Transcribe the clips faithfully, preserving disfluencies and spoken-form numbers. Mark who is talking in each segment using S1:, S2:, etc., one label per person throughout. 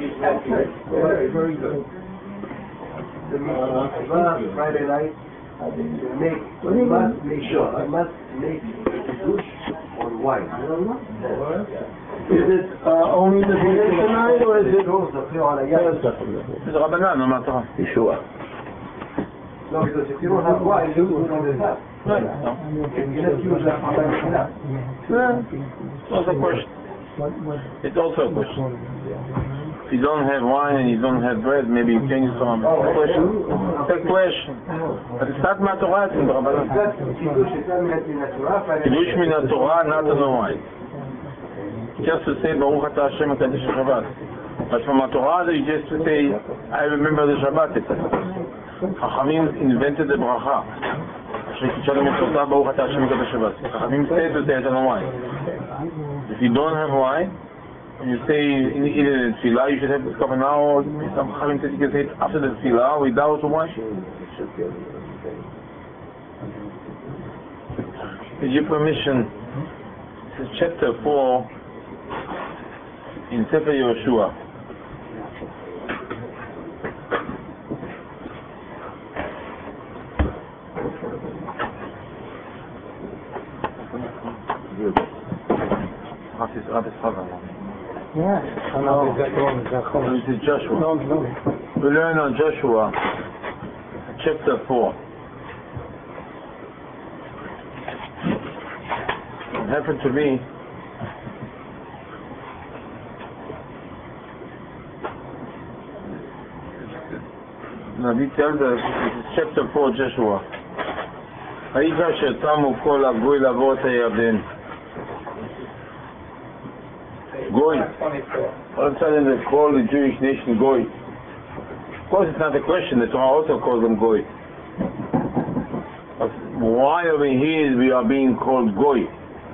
S1: accurate. Very, very good. The uh, Friday night, make, we must make sure, I must make douche on wine. Is it uh, only the dinner tonight, or is it also on a yes?
S2: It's Rabbanan, no matter what.
S1: Yeshua. No, because if you don't have wine, you don't have.
S2: Right. No.
S1: You just use that for that.
S2: Yeah. It's also a question. It's also a question. If you don't have wine and you don't have bread, maybe you can use some.
S1: Oh,
S2: question. It's a question. But it's not Matorah, it's in the Rabbanan. Kiddush min Torah, not on the wine. Just to say Baruch Atah Hashem HaKadosh Shabbat. But from Torah, you just to say, I remember the Shabbat. Chachamim invented the bracha. Baruch Atah Hashem HaKadosh Shabbat. Chachamim said to say it on wine. If you don't have wine, when you say in either the tefillah, you should have this kavanah, or some Chachamim said you can say it after the tefillah without wine. With your permission, this is chapter four in Sefer Yoshua.
S1: Yes.
S2: No. This is Joshua.
S1: No, no.
S2: We learn on Joshua, chapter four. It happened to me Nabi tells us, this is chapter four, Joshua. Ha'ika shetamu kol ha'goy lavo et ha'yarden. Goy. All of a sudden they call the Jewish nation Goy. Of course it's not a question, the Torah also calls them Goy. But why over here we are being called Goy?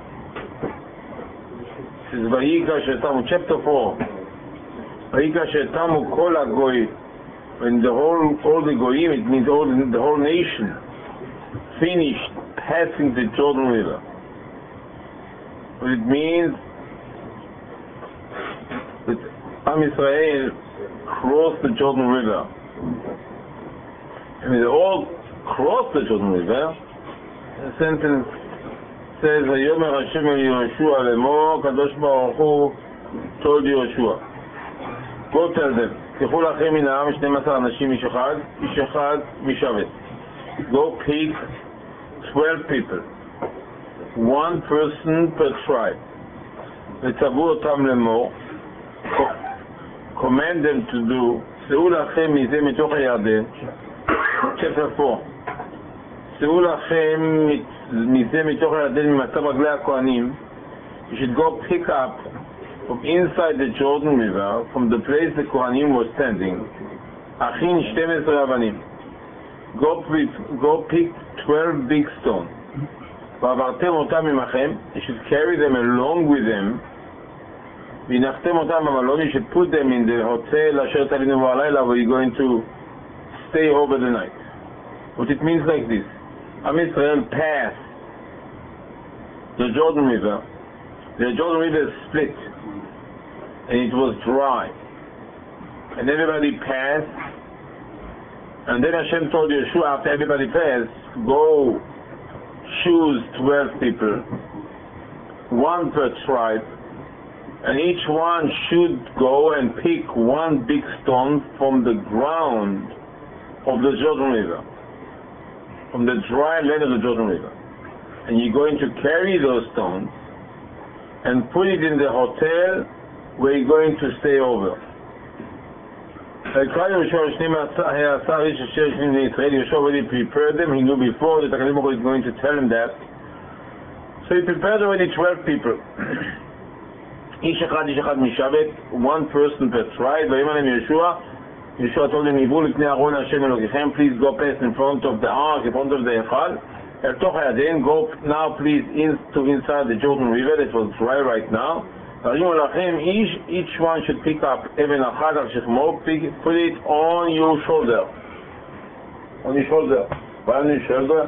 S2: This is Vayika Shetamu, chapter four. Vayika Shetamu Kol HaGoy. When the whole, all the Goyim, it means all the, the whole nation, finished passing the Jordan River. What it means that Am Yisrael crossed the Jordan River. And they all crossed the Jordan River. The sentence says, Vayomer Hashem el Yoshua lemor, Kadosh Baruch Hu told Yoshua. Go tell them, תלכו לכם מן העם שנים עשר אנשים איש אחד, איש אחד משבט. Go pick twelve people, one person per tribe. וצוו אותם לאמור, command them to do, שאו לכם מזה מתוך הירדן, chapter four. שאו לכם מזה מתוך הירדן ממצב רגלי הכהנים. You should go pick up from inside the Jordan River, from the place the Kohanim was standing, Achin twelve avanim. Go, go pick twelve big stones. ועברתם אותם עמכם, you should carry them along with them. והנחתם אותם במלון, you should put them in the hotel אשר תלינו בלילה, where you're going to stay over the night. What it means like this: Am Yisrael passed the Jordan River. The Jordan River split, and it was dry, and everybody passed. And then Hashem told Yeshua, after everybody passed, go choose twelve people, one per tribe, and each one should go and pick one big stone from the ground of the Jordan River, from the dry land of the Jordan River, and you're going to carry those stones and put it in the hotel where you're going to stay over. Yeshua already prepared them. He knew before that HaKadosh Baruch Hu is going to tell him that. So he prepared already twelve people. Ish echad, ish echad mishavet, one person per tribe. Yeshua, Yeshua told him, please go past in front of the ark, in front of the Echad. Go now please into inside the Jordan River that was dry right now. Each, each one should pick up even a chadar shechmo, put it on your shoulder. On your shoulder. Why on your shoulder?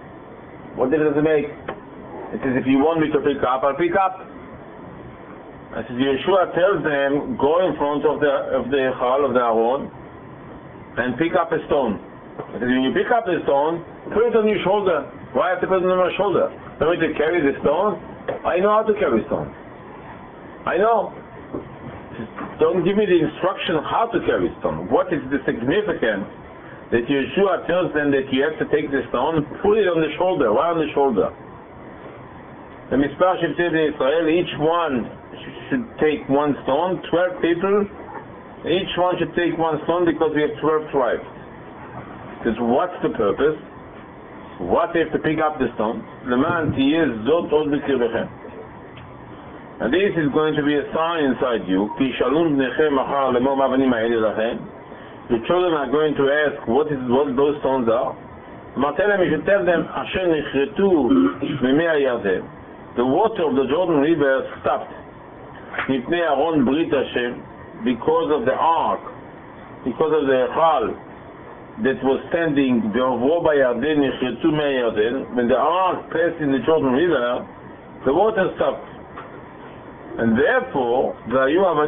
S2: What difference does it make? It says if you want me to pick up, I'll pick up. I said, Yeshua tells them, go in front of the of the Echal, of the Aron, and pick up a stone. I said, when you pick up the stone, put it on your shoulder. Why have to put it on my shoulder? Don't need to carry the stone? I know how to carry stone. I know. Don't give me the instruction how to carry stone. What is the significance that Yeshua tells them that you have to take the stone, put it on the shoulder? Why on the shoulder? The Mispar Shivtei Bnei Israel, each one should take one stone, twelve people, each one should take one stone because we have twelve tribes. Because what's the purpose? What if to pick up the stone? Leman tiyeh zot od b'kirbechem. And this is going to be a sign inside you. Ki shalom bnechem achar lemor ma'avanim ha'ele lachem. The children are going to ask what is what those stones are. Martelem, you should tell them, Asher nichretu mimei ha'yarden. The water of the Jordan River stopped. Mipnei Aron Brit Hashem, because of the ark, because of the Echal that was standing be'ovro ba'yarden nichretu mei ha'yarden. When the ark passed in the Jordan River, the water stopped. And therefore, therefore,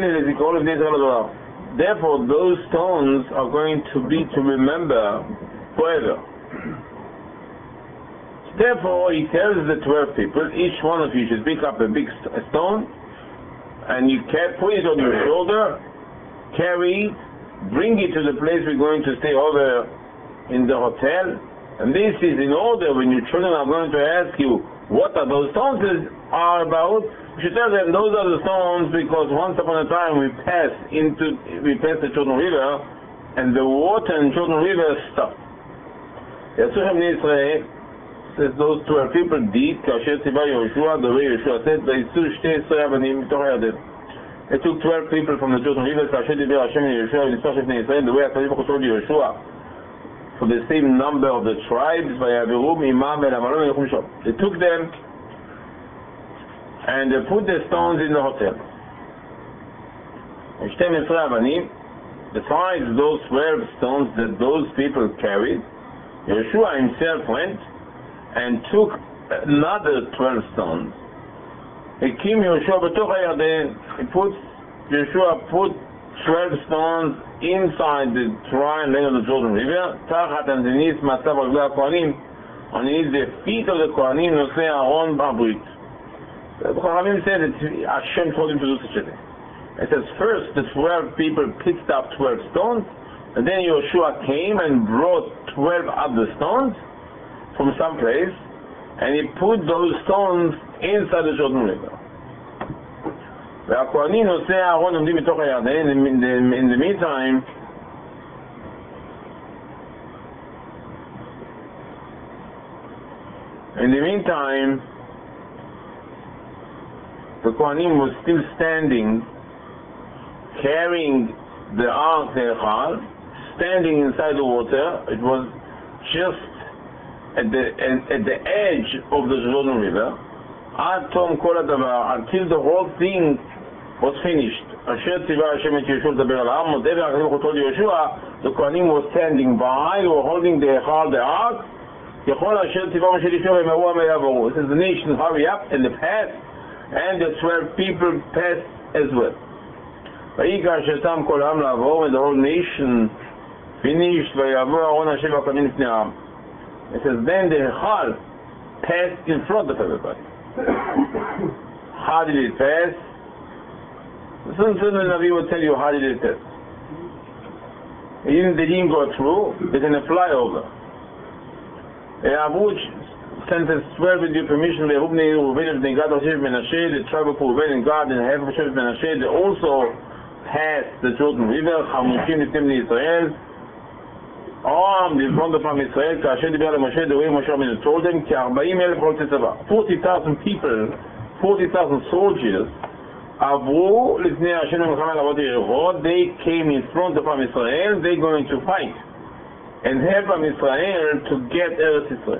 S2: those stones are going to be to remember forever. Therefore, he tells the twelve people, each one of you should pick up a big st- a stone, and you can put it on your shoulder, carry it, bring it to the place we're going to stay over in the hotel. And this is in order when your children are going to ask you, what are those stones are about? You should tell them those are the stones because once upon a time we passed into we passed the Jordan River and the water in Jordan River stopped. Yatzuchem Bnei Israel says those twelve people did kasher tzivah Yeshua, the way Yeshua said, vayitzu shtei Yisrael avanim mitoch ha'yarden. They took twelve people from the Jordan River, kasher diber Hashem Yeshua v'nitzvah Bnei Israel, the way HaKadosh Baruch Hu told Yeshua, for the same number of the tribes, vayaviru imam el amalon v'yelchum shom. They took them and they put the stones in the hotel. Besides those twelve stones that those people carried, Yeshua himself went and took another twelve stones. He came Yeshua b'toch ha'yarden. He put Yeshua put twelve stones inside the dry land of the Jordan River. Tachat underneath matzav raglei haKohanim, underneath the feet of the Kohanim, nosei Aaron b'abrit. The Chachamim said that Hashem told him to do such a thing. It says first the twelve people picked up twelve stones, and then Yeshua came and brought twelve other stones from some place, and he put those stones inside the Jordan River. והכהנים נושאי הארון עומדים בתוך הירדן. In the, in the meantime, in the meantime, the Kohanim was still standing, carrying the Ark Echal, standing inside the water. It was just at the at, at the edge of the Jordan River. Ad tom kol hadavar, until the whole thing was finished. Asher tzivah Hashem et Yeshua ledaber al ha'am, whatever HaKadosh Baruch Hu told Yeshua, the Kohanim were standing by, were holding the Echal, the Ark. Yechol asher tzivah Moshe Yeshua v'meru ha'meyavoru. It says the nation hurry up and the path. And the twelve people passed as well. Vayikra shetam kol ha'am la'avor, and the whole nation finished. Vayavor Aaron Hashem v'akamin lifnei ha'am. It says then the Echal passed in front of everybody. How did it pass? Soon soon the Navi will tell you how did it pass. They didn't, they didn't go through, they're going to fly over. Avuch sent us twelve with your permission, the tribe of Reuben and Gad and half of Shevet Menashe, they also passed the Jordan River, Chamushim Niftim Israel, armed in front of Israel, Kasher Diber LeMoshe, the way Moshe Rabbeinu told them, forty thousand people, forty thousand soldiers, Avru Lifnei Hashem Melchama Lavot Yericho, they came in front of Israel, they're going to fight and help Israel to get Eretz Israel.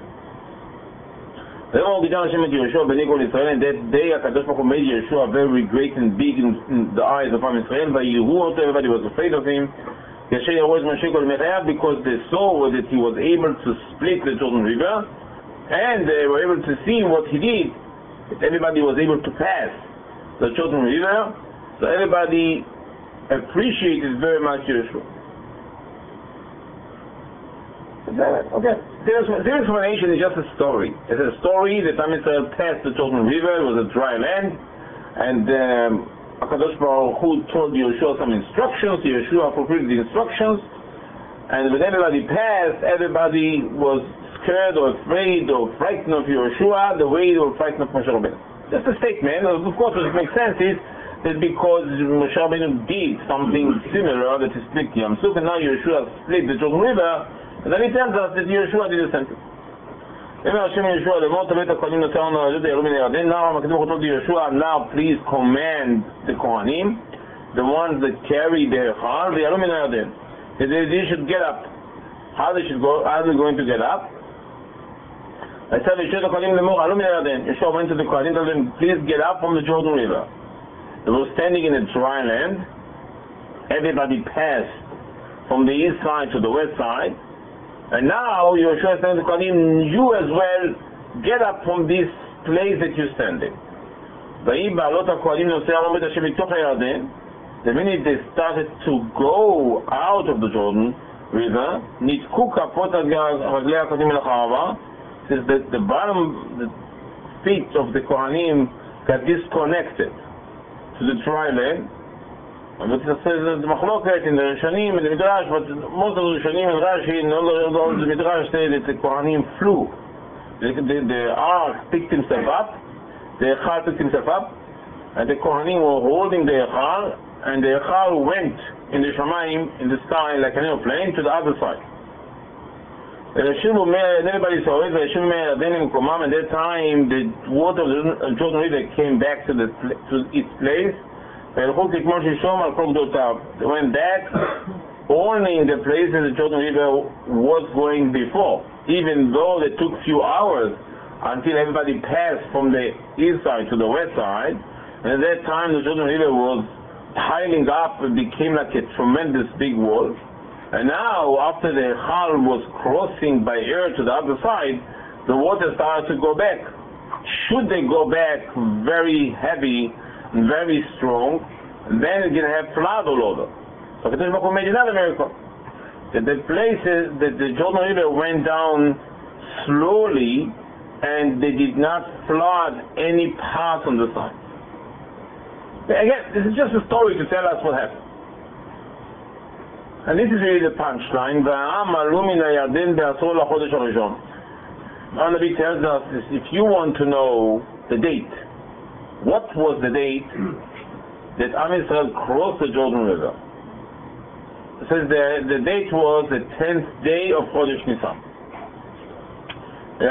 S2: And that day HaKadosh Baruch Hu made Yeshua very great and big in, in the eyes of Israel. Everybody was afraid of him because they saw that he was able to split the Jordan River, and they were able to see what he did, that everybody was able to pass. the Jordan River, so everybody appreciated very much Yeshua. Okay. This, this explanation is just a story. It's a story that Am Yisrael passed the Jordan River. It was a dry land, and um, HaKadosh Baruch Hu told Yeshua some instructions. Yeshua fulfilled the instructions, and when everybody passed, everybody was scared or afraid or frightened of Yeshua the way they were frightened of Moshe Rabbeinu. Just a statement. Of course, what makes sense is that because Moshe Rabbeinu did something similar, that is split Yam Suf, and now Yeshua split the Jordan River. And then he tells us that Yeshua did the same thing. Now Yeshua, now please command the Kohanim, the ones that carry the Echal, that they should get up. How they should go? How are they going to get up? I said Yeshua went to the Kohanim and told them, please get up from the Jordan River. They were standing in a dry land. Everybody passed from the east side to the west side. And now Yeshua is saying to Kohanim, you as well, get up from this place that you're standing. The minute they started to go out of the Jordan River, since the, the bottom the feet of the Kohanim got disconnected to the dry land. But it says the Machloket in the Rishonim and the Midrash, but most of the Rishonim and Rashi and all the, all the Midrash say that the Kohanim flew. The, the, the Ark picked himself up, the Echal picked himself up, and the Kohanim were holding the Echal, and the Echal went in the Shamayim, in the sky, like an airplane, to the other side. And everybody saw it, and at that time the water of the Jordan River came back to, the, to its place. They went back only in the places the Jordan River was going before, even though it took few hours until everybody passed from the east side to the west side. And at that time the Jordan River was piling up and became like a tremendous big wall. And now, after the Echal was crossing by air to the other side, the water started to go back. Should they go back very heavy, very strong, then it's going to have flood all over. So Kadosh Baruch Hu made another miracle. That the places that the Jordan River went down slowly, and they did not flood any parts on the side. Again, this is just a story to tell us what happened. And this is really the punchline. Our Nabi tells us this, if you want to know the date, what was the date that Am Yisrael crossed the Jordan River? It says the, the date was the tenth day of Chodesh Nisan. They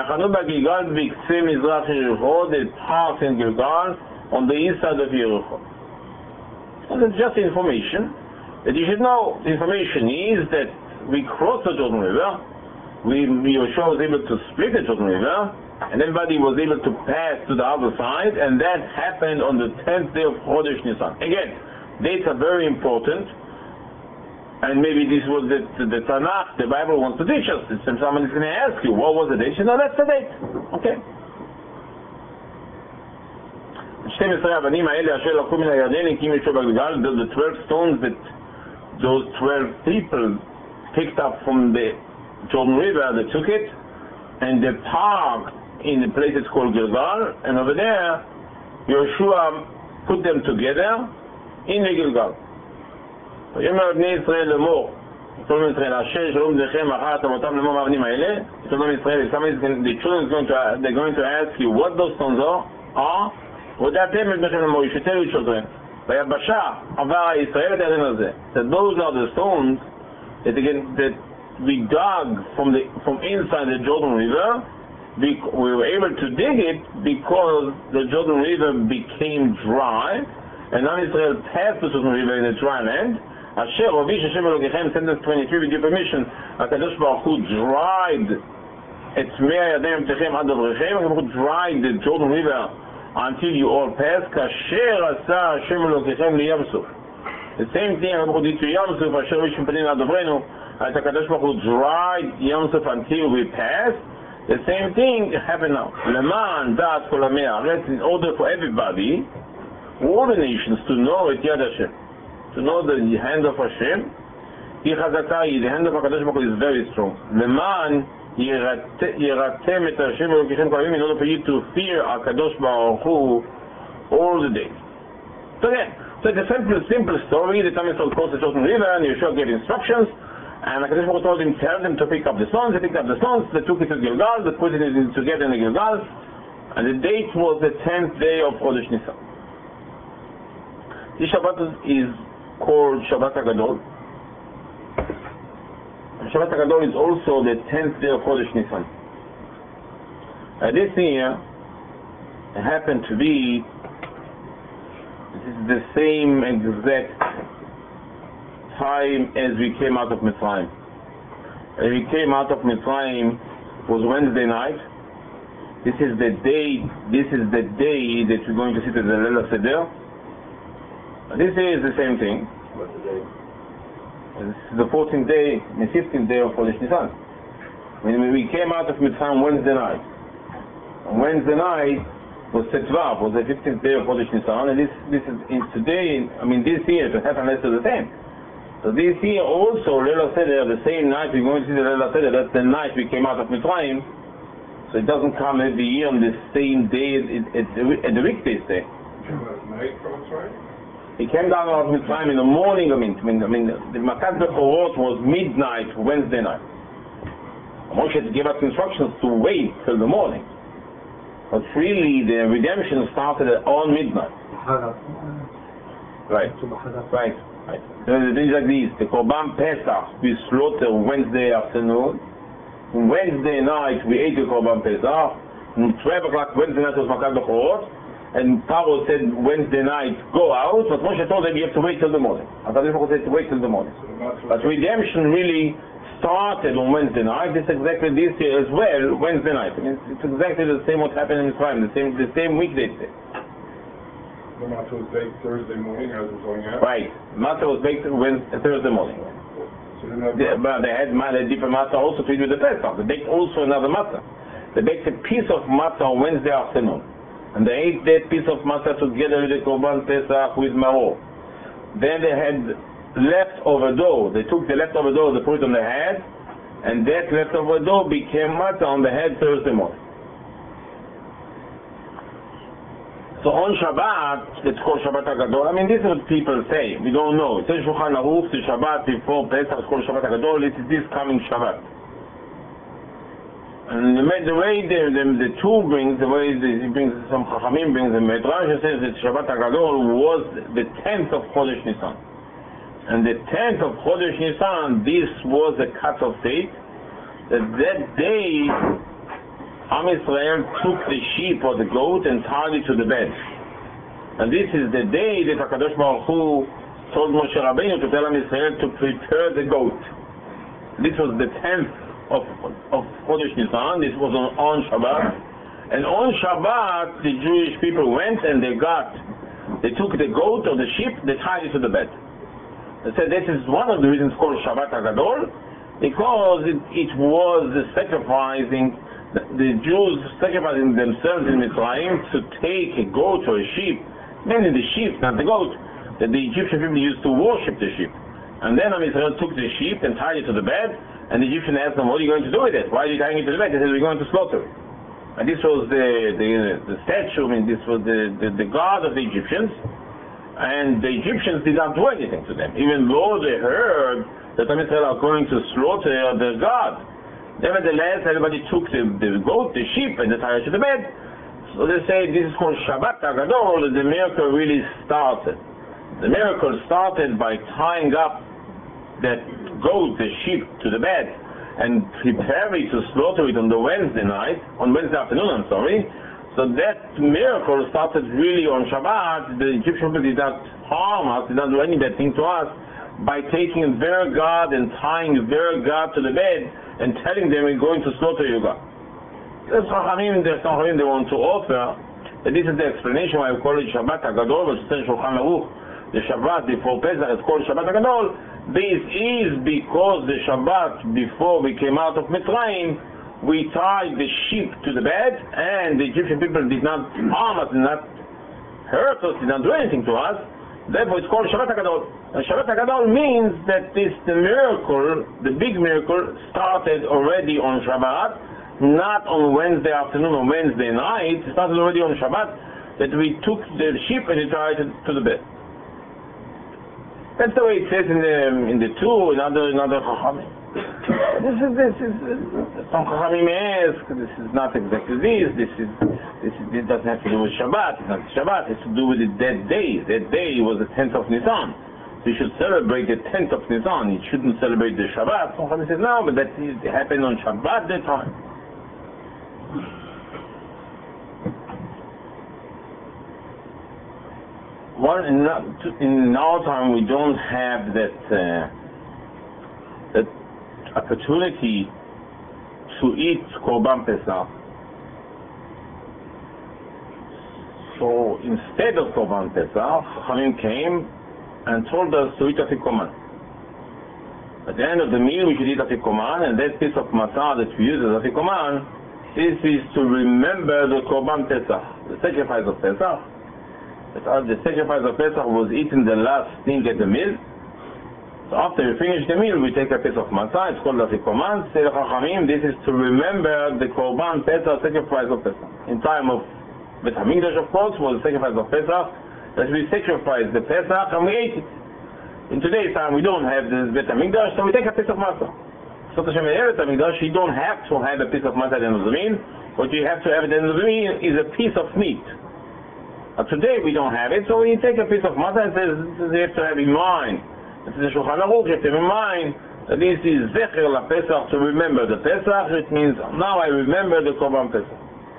S2: passed in Gilgal on the east side of Yericho. So that's just information that you should know. The information is that we crossed the Jordan River, we, Yeshua was able to split the Jordan River, and everybody was able to pass to the other side, and that happened on the tenth day of Chodesh Nisan. Again, dates are very important, and maybe this was the, the, the Tanakh, the Bible wants to teach us. If someone is going to ask you, what was the date? You know, that's the date. Okay. The twelve stones that those twelve people picked up from the Jordan River, they took it, and they parked in the place it's called Gilgal, and over there, Yeshua put them together in the Gilgal. ויאמר בני ישראל לאמור, שלום ישראל, אשר שלום בניכם אחר תמותם לאמור מהאבנים האלה, שלום ישראל, the children is going to, they're going to ask you what those stones are, are, ודעתם את בניכם לאמור, you should tell your children, ויבשה עבר ישראל את הירדן הזה, that those are the stones that, again, that we dug from the from inside the Jordan River. We, we were able to dig it because the Jordan River became dry, and Am Yisrael passed the Jordan River in a dry land. Asher Ovish Hashem Elokechem, sentence twenty-three, with your permission, HaKadosh Baruch Hu dried et mei yadayim techem ad avrechem, HaKadosh Baruch Hu dried the Jordan River until you all passed. Kasher asa Hashem Elokechem li Yam Suf. The same thing HaKadosh Baruch Hu did to Yam Suf, Asher Ovish Panim ad avrenu, HaKadosh Baruch Hu dried Yam Suf until we passed. The same thing happened now. Leman dat kol hamei haaretz, in order for everybody, all the nations to know it Yad Hashem, to know the hand of Hashem. The hand of HaKadosh Baruch Hu is very strong. Leman yiratem et Hashem Elokechem ko'avim, in order for you to fear HaKadosh Baruch Hu all the days. So again, so it's a simple, simple story. The Tam Yisrael crossed a certain river, and Yeshua gave instructions, and HaKadosh Baruch Hu told him, tell them to pick up the stones. They picked up the stones, they took it to Gilgal, they put it together in the Gilgal, and the date was the tenth day of Chodesh Nisan. This Shabbat is called Shabbat HaGadol. Shabbat HaGadol is also the tenth day of Chodesh Nisan. Uh, this year happened to be this is the same exact time as we came out of Mitzrayim. When we came out of Mitzrayim was Wednesday night. This is the day. This is the day that we're going to sit at the Leil HaSeder. This day is the same thing.
S1: What's the day?
S2: This is the fourteenth day, the fifteenth day of Chodesh Nisan. When we came out of Mitzrayim Wednesday night. On Wednesday night was Tetvav, was the fifteenth day of Chodesh Nisan, and this this is in today. I mean, this year to happen less to the same. So this year also Leil HaSeder, the same night we're going to see the Leil HaSeder. That's the night we came out of Mitzrayim. So it doesn't come every year on the same day at, at, at the weekdays day.
S3: Night from Mitzrayim?
S2: He came down out of Mitzrayim in the morning. I mean, I mean, I mean the Makat Bechorot was midnight Wednesday night. Moshe gave us instructions to wait till the morning. But really, the redemption started on midnight. Right. Right. Right. So the things like these. The Korban Pesach we slaughter Wednesday afternoon. Wednesday night we ate the Korban Pesach. And twelve o'clock Wednesday night was Makat Bechorot. And Paro said Wednesday night go out, but Moshe told them you have to wait till the morning. HaKadosh Baruch Hu said to wait till the morning. But redemption really started on Wednesday night. It's exactly this year as well, Wednesday night. I mean, it's exactly the same what happened in Mitzrayim, the same the same weekday.
S3: The matzah was baked Thursday morning as it was going out?
S2: Right. Matzah was baked Wednesday, Thursday morning.
S3: So they, have
S2: they, but they had a different matzah also to eat with the Pesach. They baked also another matzah. They baked a piece of matzah on Wednesday afternoon. And they ate that piece of matzah together with the Korban Pesach with maror. Then they had leftover dough. They took the leftover dough, they put it on the head, and that leftover dough became matzah on the head Thursday morning. So on Shabbat, it's called Shabbat HaGadol. I mean, this is what people say. We don't know. It says Shulchan Aruch, the Shabbat before Pesach is called Shabbat HaGadol. It is this coming Shabbat. And the, the way the, the, the two brings, the way the, he brings, some Chachamim brings, the Medrash says that Shabbat HaGadol was the tenth of Chodesh Nisan. And the tenth of Chodesh Nisan, this was the cut-off date. That that day, Am Yisrael took the sheep or the goat and tied it to the bed. And this is the day that HaKadosh Baruch Hu told Moshe Rabbeinu to tell Am Yisrael to prepare the goat. This was the tenth of, of Chodesh Nisan. This was on, on Shabbat. And on Shabbat, the Jewish people went and they got, they took the goat or the sheep, they tied it to the bed. They said this is one of the reasons called Shabbat HaGadol, because it, it was the sacrificing, the, the Jews sacrificing themselves in Mitzrayim to take a goat or a sheep, mainly the sheep, not the goat, that the Egyptian people used to worship the sheep. And then Am Yisrael took the sheep and tied it to the bed, and the Egyptian asked them, what are you going to do with it? Why are you tying it to the bed? They said, we're going to slaughter it. And this was the, the, the statue, I mean, this was the, the, the god of the Egyptians, and the Egyptians did not do anything to them, even though they heard that Am Yisrael are going to slaughter their god. Nevertheless, everybody took the, the goat, the sheep, and they tied it to the bed. So they say this is called Shabbat HaGadol, the miracle really started. The miracle started by tying up that goat, the sheep, to the bed and prepare it to slaughter it on the Wednesday night, on Wednesday afternoon, I'm sorry. So that miracle started really on Shabbat. The Egyptian people did not harm us, did not do any bad thing to us by taking their God and tying their God to the bed and telling them we're going to slaughter you God. There's Chachamim, there's Chachamim they want to offer. And this is the explanation why we call it Shabbat HaGadol, which is Shulchan Aruch. The Shabbat before Pesach is called Shabbat HaGadol. This is because the Shabbat before we came out of Mitzrayim, we tied the sheep to the bed, and the Egyptian people did not harm us, did not hurt us, did not do anything to us. Therefore, it's called Shabbat HaGadol. And Shabbat HaGadol means that this the miracle, the big miracle, started already on Shabbat, not on Wednesday afternoon or Wednesday night. It started already on Shabbat, that we took the sheep and we tied it to the bed. That's the way it says in the in the two, in other in other Chachamim. This is this is some Chachamim ask. This is not exactly this. This is this is this doesn't have to do with Shabbat. It's not Shabbat. It's to do with the dead day. That day was the tenth of Nisan. So you should celebrate the tenth of Nisan. You shouldn't celebrate the Shabbat. Some Chachamim says no, but that is, it happened on Shabbat that time. One in, in our time we don't have that uh, that opportunity to eat Korban Pesach. So instead of Korban Pesach, Chachamim came and told us to eat Afikoman. At the end of the meal we should eat Afikoman, and that piece of matzah that we use as Afikoman, this is to remember the Korban Pesach, the sacrifice of Pesach. The sacrifice of Pesach was eaten the last thing at the meal. So after we finish the meal, we take a piece of matzah. It's called Afikoman. Say the Chachamim, this is to remember the Korban Pesach, sacrifice of Pesach. In time of Bet HaMikdash, of course, was the sacrifice of Pesach, that we sacrificed the Pesach and we ate it. In today's time, we don't have this Bet HaMikdash, so we take a piece of matzah. So to Hashem Bet HaMikdash, you don't have to have a piece of matzah at the end of the meal. What you have to have at the end of the meal is a piece of meat. But today we don't have it, so we take a piece of matzah and says, you have to have in mind. This is the Shulchan Aruch, you have to have in mind that this is Zecher La Pesach, to remember the Pesach. It means, now I remember the Korban Pesach.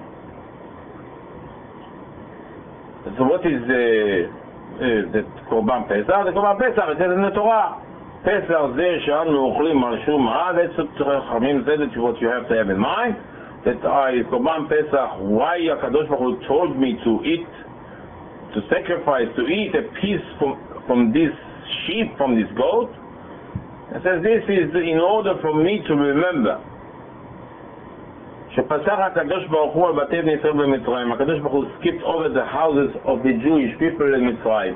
S2: So what is the, uh, the Korban Pesach? The Korban Pesach, it says in the Torah, Pesach Zeh She'anu Ochlim Al Shum Ha'ad. That's what Chachamim said, that's what you have to have in mind. That I, Korban Pesach, why HaKadosh Baruch Hu told me to eat, to sacrifice, to eat a piece from, from this sheep, from this goat. It says this is in order for me to remember. שפסח הקדוש ברוך הוא על בתי בני ישראל במצרים. הקדוש ברוך הוא skipped over the houses of the Jewish people in מצרים.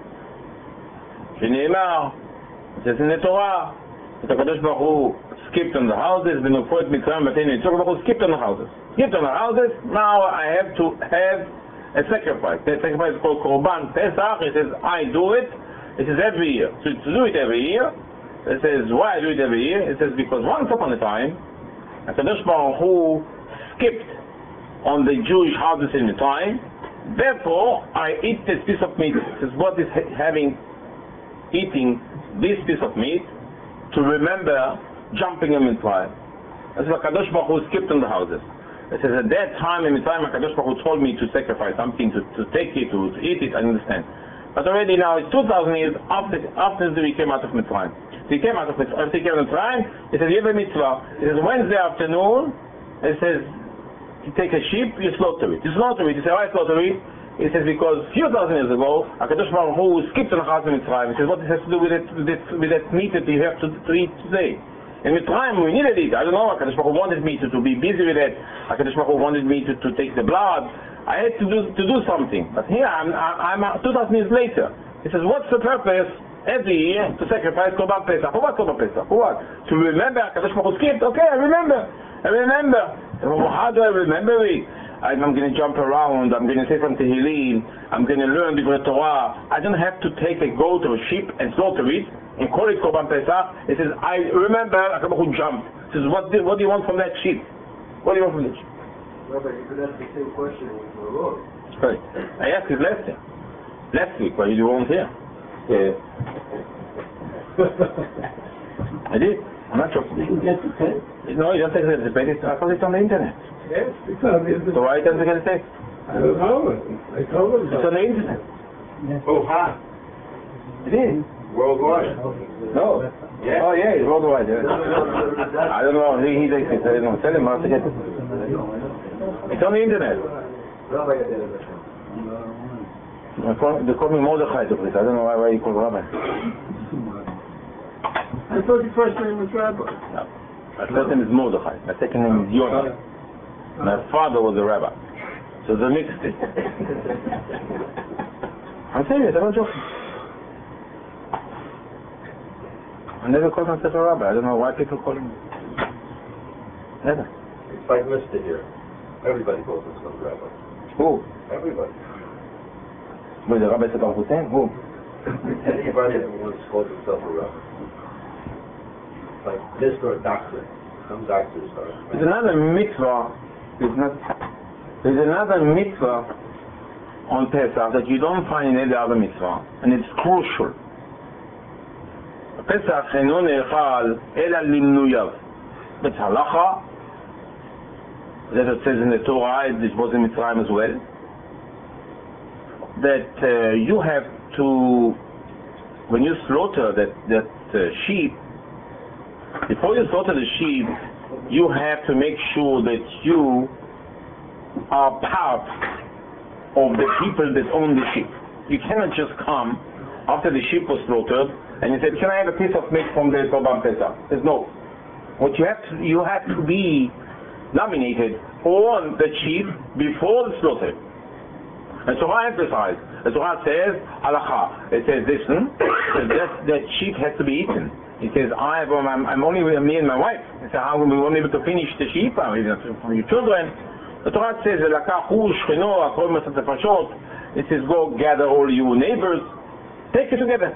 S2: שנאמר, it says in the Torah, that הקדוש ברוך הוא skipped on the houses, ונופו את מצרים בתי בני ישראל. הקדוש ברוך הוא skipped on the houses. Skipped on the houses, now I have to have a sacrifice. That sacrifice is called Korban Pesach. It says, I do it. It says every year. So to do it every year, it says, why I do it every year? It says, because once upon a time, HaKadosh Baruch Hu skipped on the Jewish houses in the time. Therefore, I eat this piece of meat. It says, what is having, eating this piece of meat to remember jumping in Mitzrayim. That's why HaKadosh Baruch Hu skipped on the houses. It says at that time in the time HaKadosh Baruch Hu told me to sacrifice something, to, to take it, to, to eat it, I understand. But already now it's two thousand years after after we came out of Mitzrayim. So he came out of Mitzrayim, after he came out of Mitzrayim, it says you have a mitzvah. It says Wednesday afternoon, it says you take a sheep, you slaughter it. You slaughter it, you say why slaughter it? It says because a few thousand years ago, HaKadosh Baruch Hu skipped on the house of Mitzrayim. It says what this has to do with that, with that, with that meat that you have to, to eat today. In Mitzrayim we needed it. I don't know, HaKadosh Baruch Hu wanted me to, to be busy with it. HaKadosh Baruch Hu wanted me to, to take the blood. I had to do to do something. But here I'm, I'm, I'm two thousand years later. It says what's the purpose every year to sacrifice Korban Pesach? For what Korban Pesach? For what? To remember HaKadosh Baruch Hu skipped? Okay, I remember. I remember. Well, how do I remember it? I'm going to jump around, I'm going to say from Tehillim, I'm going to learn the Torah. I don't have to take a goat or a sheep and slaughter it and call it Korban Pesach. It says, I remember HaKadosh Baruch Hu jumped. It says, what do, what do you want from that sheep? What do you want from that sheep?
S1: Rabbi, you could ask the same question with the Lord.
S2: Right. I asked it last year. Last week, while you weren't here. Yeah. I did. I'm not sure.
S4: You can get the tape.
S2: No, you don't take the tape. I thought it's on the internet.
S4: Yes, it's on the internet.
S2: So why doesn't it get a tape?
S4: I don't know. I told him.
S2: It's on the internet.
S3: Oh, hi.
S2: It is.
S3: Worldwide.
S2: No.
S3: Yeah.
S2: Oh, yeah, it's worldwide. Yeah. I don't know. He, he takes it. I don't know. Tell him how to get it. It's on the internet. They call, they call me Mordechai to please. I don't know why, why you call Rabbi.
S4: I thought your first name was Rabbi.
S2: No. My first name is Mordechai. My second name is Yonah. My father was a rabbi. So they mixed it. I'm serious, I'm not joking. I never called myself a rabbi. I don't know why people call me. Never.
S1: It's like Mister here. Everybody calls themselves a rabbi.
S2: Who?
S1: Everybody.
S2: But the rabbi said Baruch Who?
S1: Anybody that wants to call themselves a rabbi. It's like Mister or Doctor. Some doctors are.
S2: There's another mitzvah. There's, not, there's another mitzvah on Pesach that you don't find in any other mitzvah, and it's crucial. Pesach אינו נאכל אלא למנוייו. That's halacha. That it says in the Torah, it was in Mitzrayim as well, that uh, you have to, when you slaughter that, that uh, sheep, before you slaughter the sheep, you have to make sure that you are part of the people that own the sheep. You cannot just come after the sheep was slaughtered and you said, can I have a piece of meat from the Korban Pesach? There's no. What you have to, you have to be nominated on the sheep before the slaughter. And so I emphasize, the Torah says, halacha. It says, listen, that, that sheep has to be eaten. It says, I have, I'm, I'm only with me and my wife. It says, how will we won't be able to finish the sheep? I mean, for your children. The Torah says, it says, go gather all your neighbors, take it together.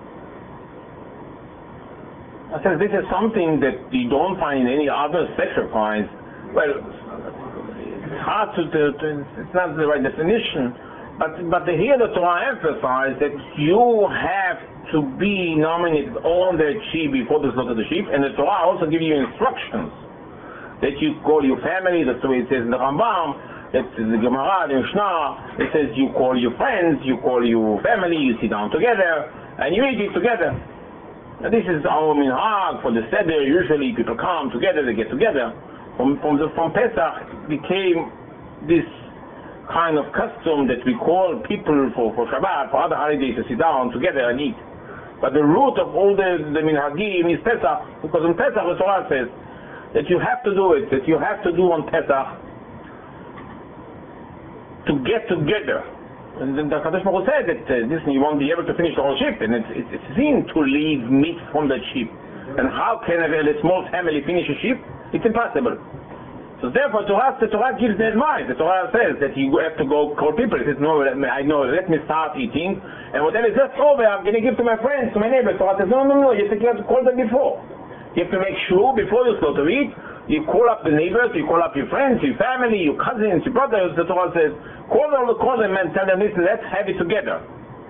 S2: I said, this is something that you don't find in any other sacrifice. Well, it's hard to, to, to it's not the right definition, but but here the Torah emphasizes that you have to be nominated on the sheep before the slaughter of the sheep, and the Torah also gives you instructions that you call your family. That's the way it says in the Rambam. That's the Gemara, the Mishnah. It says you call your friends, you call your family, you sit down together, and you eat it together. Now, this is our minhag for the Seder. Usually people come together, they get together. From from, the, from Pesach became this kind of custom that we call people for, for Shabbat, for other holidays to sit down together and eat. But the root of all the, the minhagim is Pesach, because in Pesach the Torah says that you have to do it, that you have to do on Pesach to get together. And then the Kadosh Baruch Hu said that uh, this, you won't be able to finish the whole sheep, and it's, it's, it's sin to leave meat from the sheep. And how can a, a small family finish a sheep? It's impossible. So therefore, to us, the Torah gives the advice. The Torah says that you have to go call people. It says, no, let me, I know, let me start eating, and whatever is left over, I'm going to give to my friends, to my neighbors. The Torah says, no, no, no, you have to call them before. You have to make sure, before you slaughter eat, you call up the neighbors, you call up your friends, your family, your cousins, your brothers. The Torah says, call them, call them and tell them, listen, let's have it together.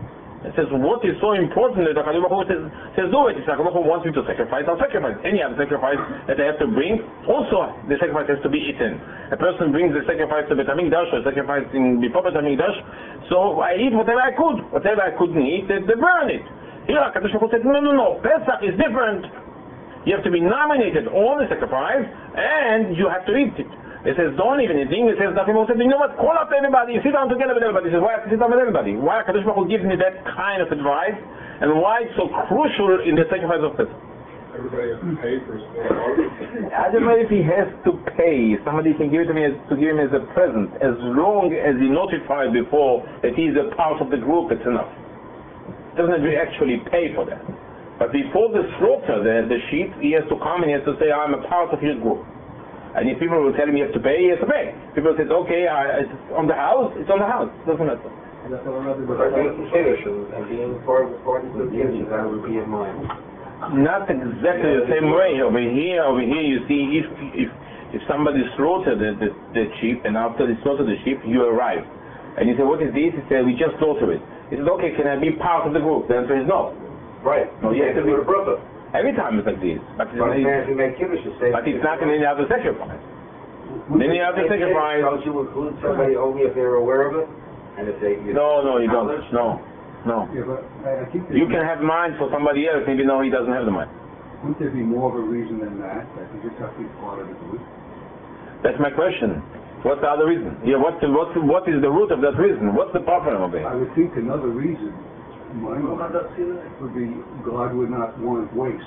S2: It says, what is so important that the Kadosh Baruch Hu says, says, do it. The Kadosh Baruch Hu wants you to sacrifice, I'll sacrifice. Any other sacrifice that they have to bring, also the sacrifice has to be eaten. A person brings the sacrifice to Bet HaMikdash, or sacrifice in, before Bet HaMikdash, so I eat whatever I could. Whatever I couldn't eat, they, they burn it. Here, Kadosh Baruch Hu said, no, no, no, Pesach is different. You have to be nominated on the sacrifice, and you have to eat it. It says, don't even anything. It says nothing more. It says, you know what? Call up everybody. Sit down together with everybody. It says, why have to sit down with everybody? Why Kadosh Baruch Hu gives me that kind of advice, and why it's so crucial in the sacrifice of Pesach?
S3: Everybody has to pay for stuff.
S2: I don't know if he has to pay. Somebody can give it to me as, to give him as a present. As long as he notified before that he is a part of the group, it's enough. Doesn't he actually pay for that? But before the slaughter, the, the sheep, he has to come and he has to say, I'm a part of your group. And if people will tell him he has to pay, he has to pay. People say, okay, uh, it's on the house, it's on the house. It doesn't matter.
S1: But being Kiddush and being part of the Kiddush, that would be in mind.
S2: Not exactly the same way. Over here, over here, you see, if if if somebody slaughtered the, the, the sheep, and after they slaughter the sheep, you arrive. And you say, what is this? He said, we just slaughtered it. He says, okay, can I be part of the group? The answer is no.
S1: Right.
S2: No, you have to be
S1: a brother.
S2: Every time it's like this. But it's,
S1: But
S2: not,
S1: if you make Kiddush, you say...
S2: but it's not in any other sacrifice. In any other sacrifice...
S1: Don't you include somebody only if they're aware of it? And if they... You
S2: no, no, you don't. No. No.
S5: Yeah, but I, I think
S2: You can have mind for somebody else, maybe no, he doesn't have the mind.
S5: Wouldn't there be more of a reason than that? I think it's actually part of the group.
S2: That's my question. What's the other reason? Yeah, what's the, what's the, what is the root of that reason? What's the problem of it?
S5: I would think another reason, in my mind, would be God would not want waste.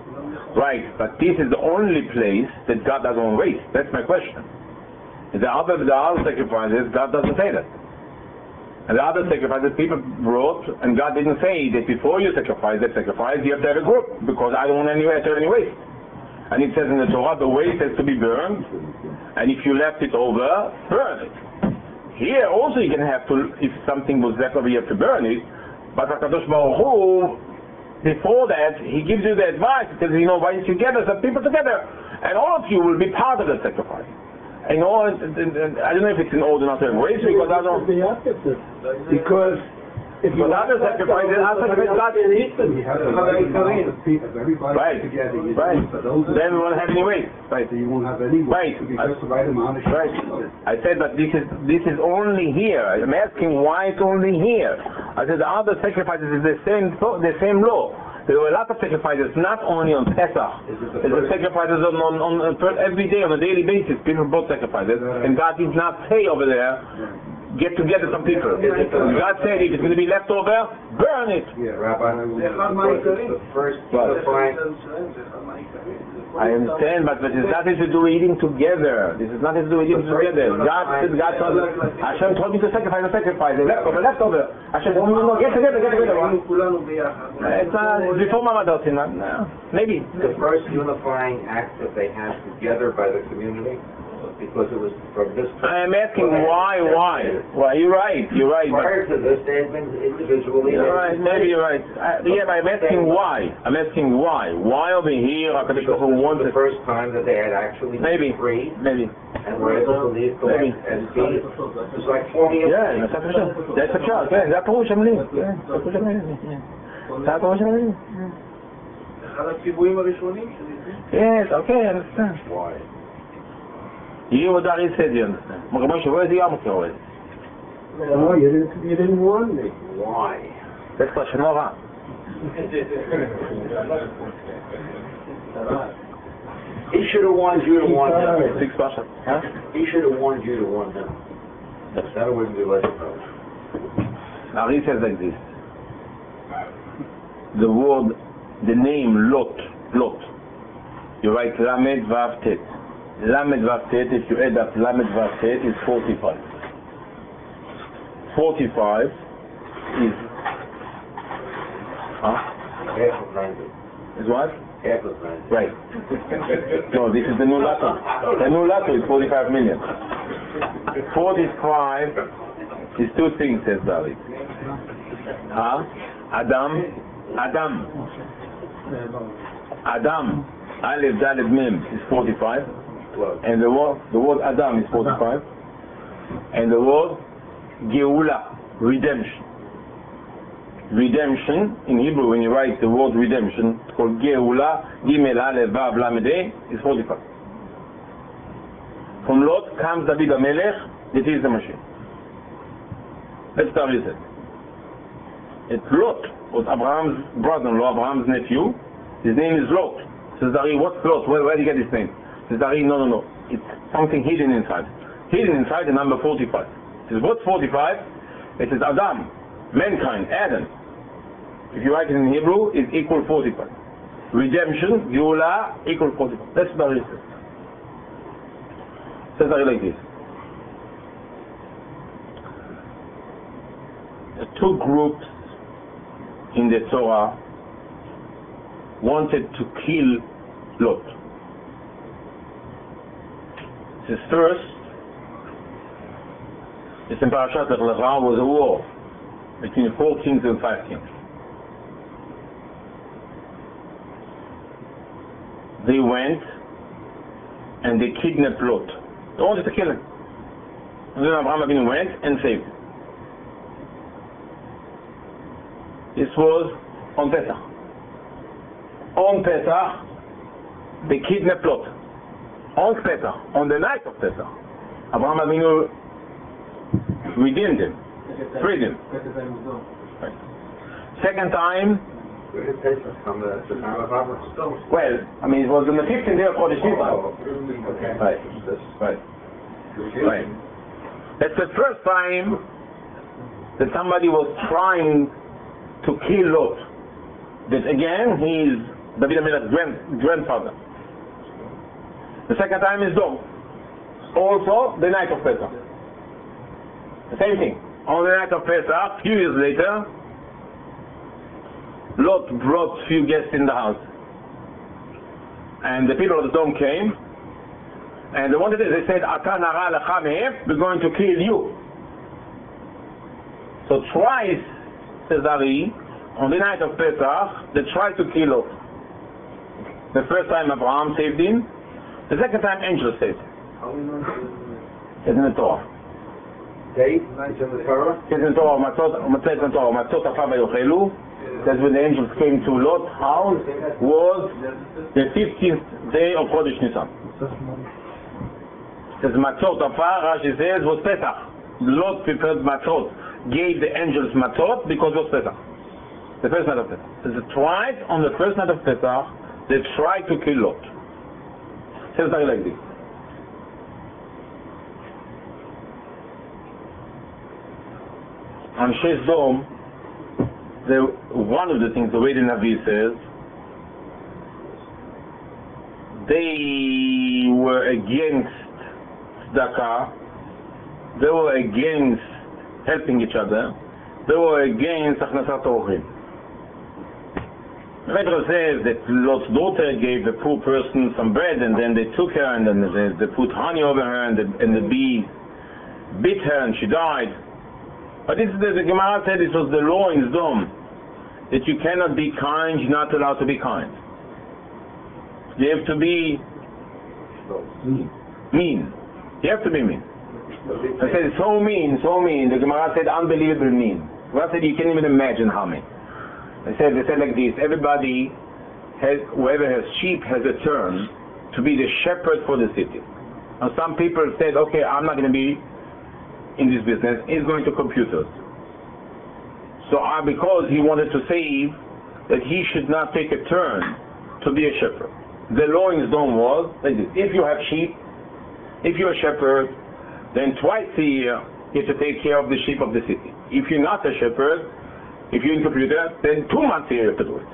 S2: Right, but this is the only place that God doesn't want waste. That's my question. The other, the other sacrifices, God doesn't say that. And the other sacrifices people brought, and God didn't say that before you sacrifice that sacrifice, you have to have a group, because I don't want anywhere to have any waste. And it says in the Torah, the waste has to be burned, and if you left it over, burn it. Here also you can have to, if something was left over, you have to burn it, but HaKadosh Baruch Hu, before that, he gives you the advice, he says, you know, bind together, some people together, and all of you will be part of the sacrifice. And all, and, and, and, I don't know if it's in all the other ways, because I don't...
S4: The opposite. Because if you
S2: But other sacrifices, other sacrifices, God can eat them.
S5: You have to if everybody
S2: Right,
S5: together. You
S2: right.
S5: do for those
S2: Then we won't have any waste. Right.
S5: so you won't have any.
S2: Right.
S5: You just the right amount of.
S2: Right. I said, but this is this is only here. I'm asking why it's only here. I said the other sacrifices is the same the same law. There were a lot of sacrifices, not only on Pesach. There's the sacrifices on, on, on, on every day, on a daily basis. People brought sacrifices, and God did not say over there, get together some people. God said, if it's going to be left over, burn it.
S5: Yeah, Rabbi.
S1: The first unifying.
S2: I understand, but this is nothing to do with eating together. This is nothing to do with eating together. God said, God told Hashem told me to sacrifice a sacrifice. The leftover, leftover. Hashem said, no, no, get together, get together. It's uh, before Mamadat, no, maybe.
S6: The first unifying act that they had together by the community, because it was from this.
S2: I am asking why, why? Why? You're right, you're right.
S6: Prior to this, they had been individually.
S2: You're right, maybe you're right. Uh, yeah, but I'm asking why. I'm asking why. Why over here, HaKadosh Baruch Hu
S6: This was
S2: wanted...
S6: the first time that they had actually
S2: Maybe,
S6: been free
S2: maybe.
S6: and were able to leave the
S2: Maybe.
S6: and be. It was like forming a.
S2: Yeah, that's a sure. That's a sure. כן, זה הפירוש המילים. כן, זה הפירוש המילים. זה הפירוש המילים.
S1: אחד הציוויים הראשונים שלי.
S2: Yes, okay, I understand.
S6: Why?
S2: You would already said you understand. Makamosh, where is the Yamaka already?
S4: No, you didn't, you didn't want me.
S6: Why?
S2: That's question over.
S6: He should have warned you to warn him.
S2: Six question. Huh?
S6: He should have warned you to warn him. That wouldn't be less approach.
S2: Now he says like this. The word, the name Lot, Lot. You write Lamed Vav Tet. Lamed Vav Tet, if you add up Lamed Vav Tet, is forty-five. forty-five is... Huh?
S6: Half of ninety.
S2: Is what?
S6: Half of ninety.
S2: Right. No, this is the new lotto. The new lotto is forty-five million. forty-five is two things, says David. Huh? Adam. Adam. Adam. Aleph Daled Mem is forty-five. And the word, the word Adam is forty-five. And the word Geula, redemption. Redemption, in Hebrew, when you write the word redemption, it's called Geula, Gimel Aleph Vav Lamed He, is forty-five. From Lot comes David HaMelech, that is the machine. Let's start with it. It's Lot, was Abraham's brother-in-law, Abraham's nephew. His name is Lot. Says Dari, what's Lot? Where, where did he get his name? Says Dari, no, no, no. It's something hidden inside. Hidden inside the number forty-five. Says, what's forty-five? It says Adam, mankind, Adam. If you write it in Hebrew, it's equal forty-five. Redemption, Geula, equal forty-five. That's what it says. Says like this. The two groups in the Torah wanted to kill Lot. The first, it's in Parashat Lech Lecha, was a war between four kings and five kings. They went and they kidnapped Lot. They wanted to kill him. And then Abraham Avinu went and saved him. This was on Pesach. On Pesach, they kidnapped Lot. On Pesach, on the night of Pesach, Abraham Avinu redeemed him, freed him. Right. Second time,
S6: Where did Pesach come? The the time of Abraham?
S2: well, I mean, it was on the fifteenth day of Chodesh Nisan.
S6: Okay.
S2: Right, right, right. That's the first time that somebody was trying to kill Lot. That again, he is David HaMelech's grand, grandfather. The second time is Dom. Also, the night of Pesach. The same thing. On the night of Pesach, few years later, Lot brought few guests in the house. And the people of the dome came, and they wanted it, they said, Ata nara lecha me'ef, we're going to kill you. So twice, says Ari, on the night of Pesach, they tried to kill Lot. The first time Abraham saved him, the second time angel saved him. It's in the Torah.
S1: Date, night in the Torah.
S2: It's in the Torah, Matzot, Matzot in the Torah, Matzot afa vayochelu. That's when the angels came to Lot's house, was the fifteenth day of Chodesh Nisan. Says Matzot afa, Rashi says, was Pesach. Lot prepared Matzot, gave the angels Matzot because it was Pesach. The first night of Pesach. Says twice on the first night of Pesach, they tried to kill Lot. Says something like this. On Sheish Dom, the, one of the things, the way the Navi says, they were against tzedakah, they were against helping each other, they were against achnasat orchim. The Rebbe says that Lot's daughter gave the poor person some bread, and then they took her, and then they, they put honey over her, and the, and the bee bit her, and she died. But this is the, the Gemara said it was the law in Sdom, that you cannot be kind, you're not allowed to be kind. You have to be mean. You have to be mean. I said so mean, so mean. The Gemara said unbelievable mean. The Gemara said you can't even imagine how mean. They said, they said like this, everybody has, whoever has sheep has a turn to be the shepherd for the city. Now some people said, okay, I'm not going to be in this business, he's going to computers. So uh, because he wanted to save, that he should not take a turn to be a shepherd. The law in Sdom was, like this, if you have sheep, if you're a shepherd, then twice a year you have to take care of the sheep of the city. If you're not a shepherd, if you're in computer, then two months a year you have to do it.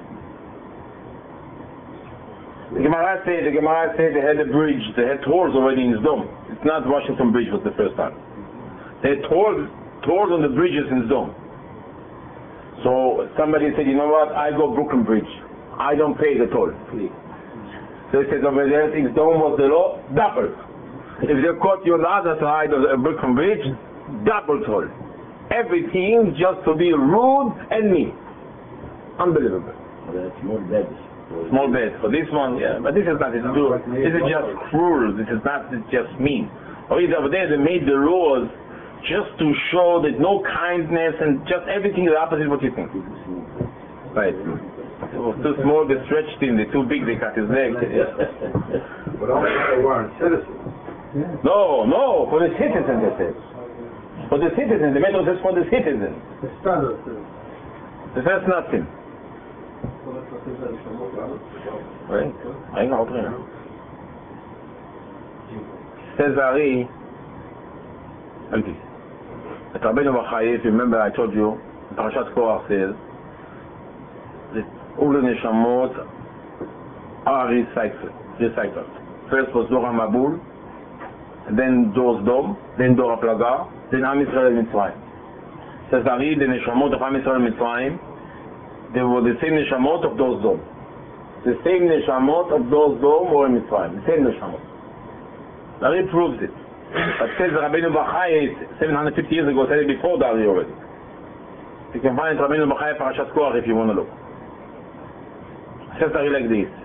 S2: The Gemara said, the Gemara said they had a bridge, they had tolls already in Sdom. It's not Washington Bridge was the first time. They had tolls, tolls on the bridges in Sdom. So somebody said, you know what, I go Brooklyn Bridge. I don't pay the toll. So he said over there, in Sdom was the law, double. If they caught you on the other side of the Brooklyn Bridge, double toll. Everything just to be rude and mean. Unbelievable.
S4: Small beds.
S2: Small bed. For this one, yeah, but this is nothing to do. This is just cruel. This is not it's just mean. Or over there, they made the laws just to show that no kindness and just everything is the opposite of what you think. Right. It was too small, they stretched him. They're too big, they cut his leg.
S1: But only they weren't citizens.
S2: No, no, for the citizens, they said. For the citizens, the medal says for the citizens. The first nothing. Right? I know, says Ari, okay. At Rabbeinu Bachai, if you remember, I told you, Parashat Korach says that all the neshamot are recycled. recycled. First was Dor HaMabul, then Dor Sdom, then Dor HaPlaga, then Am Yisrael Mitzrayim. Says Ari, the neshamot of Am Yisrael Mitzrayim, they were the same neshamot of Dor Sdom. The same neshamot of Dor Sdom or Mitzrayim. The same neshamot. Ari proves it. But says Rabbeinu Bachai seven hundred fifty years ago, said it before Dari already. You can find Rabbeinu Bachai Parashat Korach if you want to look. It says Dari like this.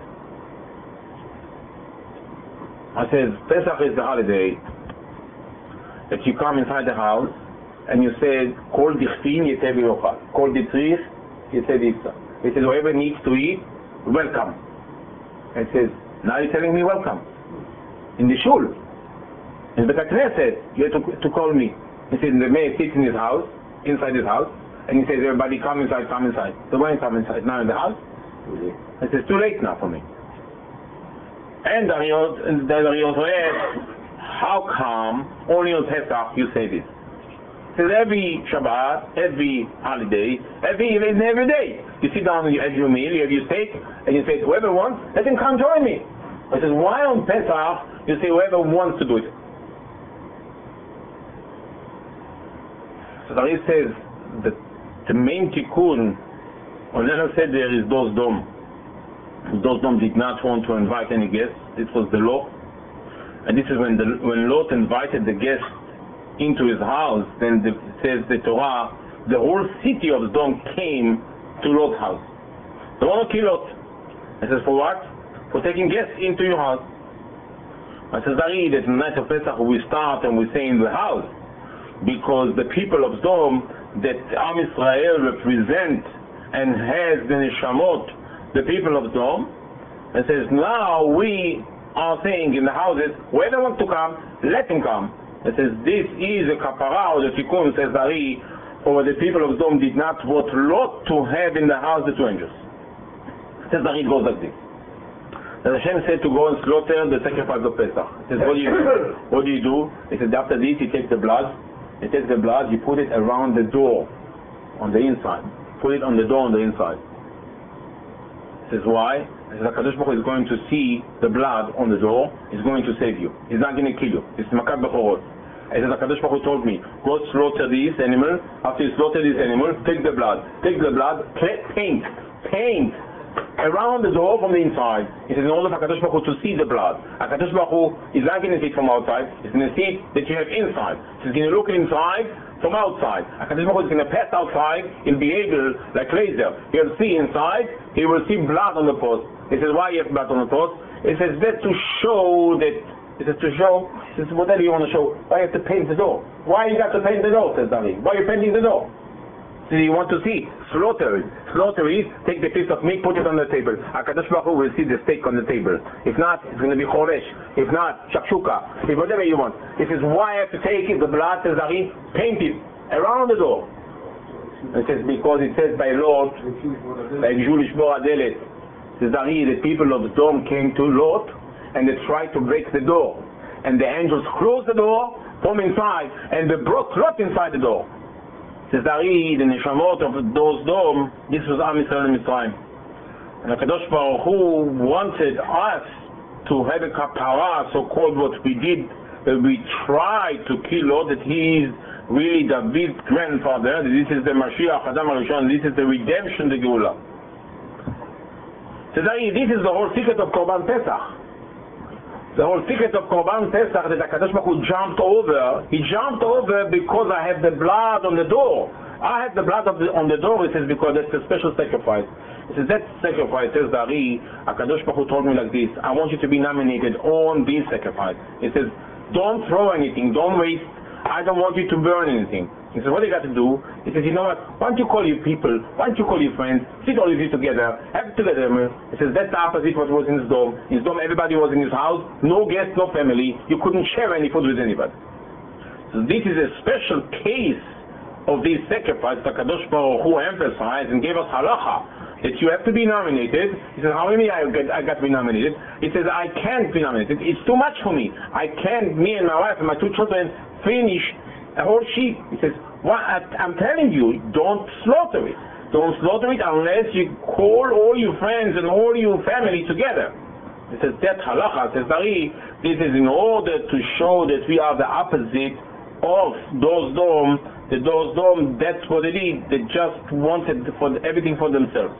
S2: It says Pesach is the holiday that you come inside the house and you say Kol Dichtin Yeteh V'Yochal, Kol Ditrich Yeteh V'Yitzah. It says whoever needs to eat, welcome. It says now you're telling me welcome in the shul. In the Knesset, you have to, to call me. He said, the mayor sits in his house, inside his house, and he says, everybody come inside, come inside. So when come inside? Now in the house? He says, too late now for me. And then he also asked, how come only on Pesach you say this? He says, every Shabbat, every holiday, every even every day, you sit down and you have your meal, you have your steak, and you say, whoever wants, let him come join me. He says, why on Pesach you say whoever wants to do it? So Ari says that the main tikkun on the other side there is Dos Dom. Dos Dom did not want to invite any guests. This was the law. And this is when the, when Lot invited the guest into his house, then the, says the Torah, the whole city of Sodom came to Lot's house. They want to kill Lot. It says, for what? For taking guests into your house. I says, Ari, that in the night of Pesach we start and we say in the house, because the people of Sodom that Am Yisrael represent and has the neshamot, the people of Sodom, and says, now we are saying in the houses, where they want to come, let them come. It says, this is a kapara, or the tikkun, says Ari, or the people of Sodom did not want Lot to have in the house the two angels. It says Ari goes like this. And Hashem said to go and slaughter the sacrifice of Pesach. He says, what do you do? What do you do? He said, after this, he takes the blood. He takes the blood, he put it around the door, on the inside. Put it on the door on the inside. He says, why? He says, HaKadosh Baruch Hu is going to see the blood on the door. He's going to save you. He's not going to kill you. It's Makat Bechorot. He says, HaKadosh Baruch Hu told me, go slaughter this animal. After you slaughter this animal, take the blood. Take the blood, paint, paint around the door from the inside. He says, in order for HaKadosh Baruch Hu to see the blood. HaKadosh Baruch Hu is not going to see it from outside. He's going to see it that you have inside. He's going to look inside from outside. HaKadosh Baruch Hu is going to pass outside. He'll be able, like laser, he'll see inside. He will see blood on the post. He says, why you have blood on the post? He says, that to show that, he says, to show, he says, whatever you want to show, why you have to paint the door? Why you got to paint the door, says David. Why are you painting the door? So you want to see, slaughter it. Slaughter it, take the piece of meat, put it on the table. HaKadosh Baruch Hu will see the steak on the table. If not, it's going to be choresh. If not, shakshuka. If whatever you want. It says, why I have to take it, the blood, says Ari, paint it around the door. It says, because it says by Lot, like Julish Boradelet, says Ari, the people of Sodom came to Lot, and they tried to break the door. And the angels closed the door from inside, and they brought Lot inside the door. Says Ari, the neshamot of those Sodom, this was Am Yisrael and Mitzrayim. And HaKadosh Baruch Hu wanted us to have a kapara, so-called what we did, that we tried to kill Lot, that he is really David's grandfather. This is the Mashiach, Adam HaRishon, this is the redemption, the Geula. Says Ari, this is the whole secret of Korban Pesach. The whole secret of Korban Pesach that HaKadosh Baruch Hu jumped over, he jumped over because I have the blood on the door. I have the blood of the, on the door, it says, because that's a special sacrifice. It says, that sacrifice, says Ari, HaKadosh Baruch Hu told me like this, I want you to be nominated on this sacrifice. It says, don't throw anything, don't waste, I don't want you to burn anything. He says, what do you got to do? He says, you know what, why don't you call your people, why don't you call your friends, sit all of you together, have it together. He says, that's the opposite what was in his dome. In his dome, everybody was in his house, no guest, no family, you couldn't share any food with anybody. So this is a special case of this sacrifice that HaKadosh Baruch Hu emphasized and gave us halacha, that you have to be nominated. He says, how many I got, I got to be nominated? He says, I can't be nominated, it's too much for me. I can't, me and my wife and my two children, finish a whole sheep. He says, what, I, I'm telling you, don't slaughter it. Don't slaughter it unless you call all your friends and all your family together. He says, that halacha, says Ari, this is in order to show that we are the opposite of those Dom. The those Dom, that's what it is. They just wanted for everything for themselves.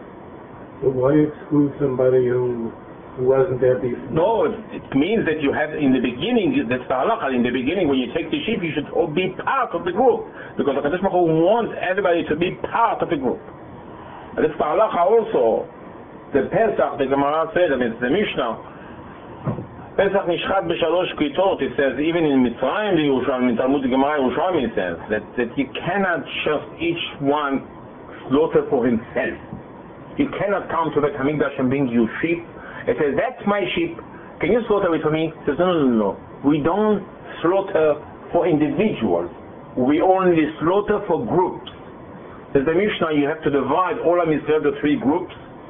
S4: So why exclude somebody who who wasn't there before?
S2: No, it, it means that you have, in the beginning, that's the halacha, in the beginning when you take the sheep, you should all be part of the group. Because HaKadosh Baruch Hu wants everybody to be part of the group. And that's the halacha also. The Pesach, the Gemara says, I mean, it's the Mishnah. Pesach nishchat b'shalosh kritot, it says, even in Mitzrayim, the Yerushalmi, in Talmud Gemara Yerushalmi, it says, that, that you cannot just each one slaughter for himself. You cannot come to the Hamikdash and bring you sheep. It says, that's my sheep. Can you slaughter it for me? It says, no, no, no, no. We don't slaughter for individuals. We only slaughter for groups. There's the Mishnah, you have to divide all of Israel into three groups.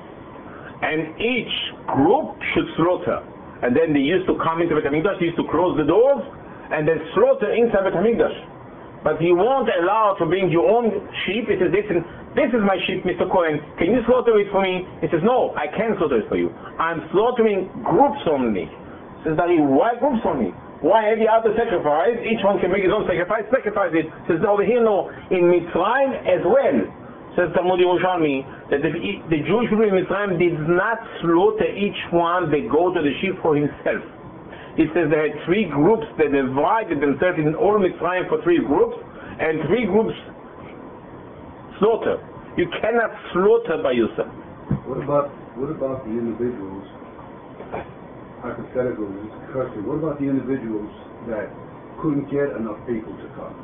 S2: And each group should slaughter. And then they used to come into the Hamikdash, they used to close the doors, and then slaughter inside the Hamikdash. But you won't allow to bring your own sheep. It says, listen, this is my sheep, Mister Cohen. Can you slaughter it for me? He says, no, I can't slaughter it for you. I'm slaughtering groups only. He says, Dari, why groups only? Why every other sacrifice, each one can make his own sacrifice, sacrifice it. Says over here, no, in Mitzrayim as well. Says Talmud Yerushalmi, that the, the Jewish people in Mitzrayim did not slaughter each one, they go to the sheep for himself. It says they had three groups that divided themselves in all Mitzrayim for three groups, and three groups slaughter. You cannot slaughter by yourself.
S5: What about what about the individuals? Hypothetical discussion. What about the individuals that couldn't get enough people to come?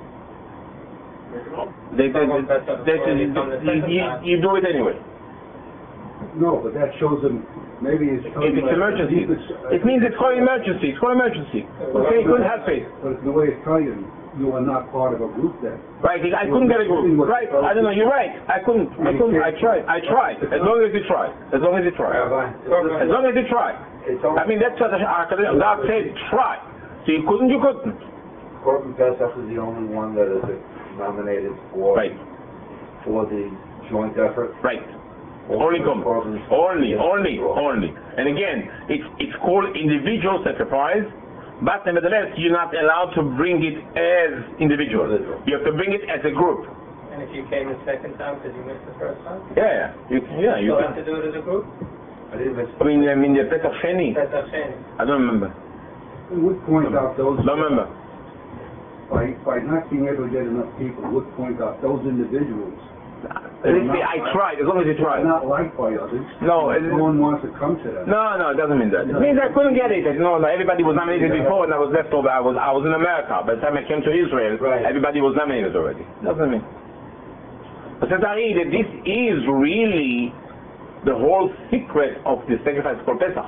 S2: They, they, they, they, they, you, you do it anyway.
S5: No, but that shows them maybe it's.
S2: If it's like emergency, it means it's called emergency. It's called emergency. Okay, you couldn't have faith.
S5: But the way it's telling you, you are not part of a group then.
S2: Right, I couldn't get a group. Right, I don't know, you're right. I couldn't, I couldn't, I tried, I tried. As long as you try. As long as you try. As long as you try. I mean, that's what God said, try. So you couldn't, you couldn't.
S6: Korban Pesach is the only one that is nominated for,
S2: right.
S6: for the joint effort.
S2: Right. Only come. Only, only, only. And again, it's, it's called individual sacrifice. But nevertheless, you're not allowed to bring it as individual. You have to bring it as a group.
S7: And if you came the second time because you missed the first time?
S2: Yeah, you, yeah. You
S7: still have to do it as a group?
S6: I didn't miss.
S2: I mean, I mean the Pesach Sheni.
S7: Pesach Sheni.
S2: I don't remember.
S5: It would point out those.
S2: Don't remember.
S5: By by not being able to get enough people, would point out those individuals.
S2: Literally, I tried, as long as you try.
S5: Not liked by others.
S2: No,
S5: no one wants to come to them.
S2: No, no, it doesn't mean that. It means I couldn't get it. No, no, everybody was nominated before, and I was left over. I was, I was in America. By the time I came to Israel,
S6: right.
S2: Everybody was nominated already. Doesn't mean. But says Ari, that this is really the whole secret of the sacrifice called Pesach.